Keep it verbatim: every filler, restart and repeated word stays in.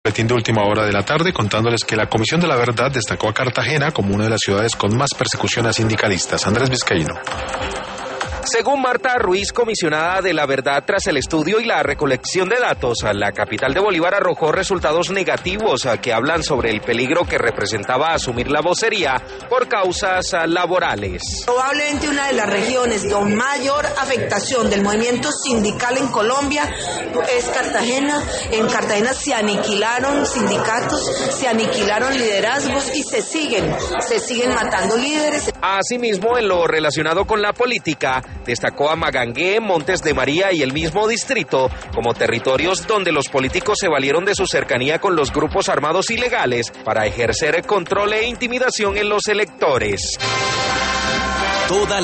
boletín de última hora de la tarde, contándoles que la Comisión de la Verdad destacó a Cartagena como una de las ciudades con más persecución a sindicalistas. Andrés Vizcaíno. Según Marta Ruiz, comisionada de la Verdad, tras el estudio y la recolección de datos, la capital de Bolívar arrojó resultados negativos que hablan sobre el peligro que representaba asumir la vocería por causas laborales. Probablemente una de las regiones con mayor afectación del movimiento sindical en Colombia es Cartagena. En Cartagena se aniquilaron sindicatos, se aniquilaron liderazgos y se siguen, se siguen matando líderes. Asimismo, en lo relacionado con la política, destacó a Magangué, Montes de María y el mismo distrito como territorios donde los políticos se valieron de su cercanía con los grupos armados ilegales para ejercer control e intimidación en los electores. Toda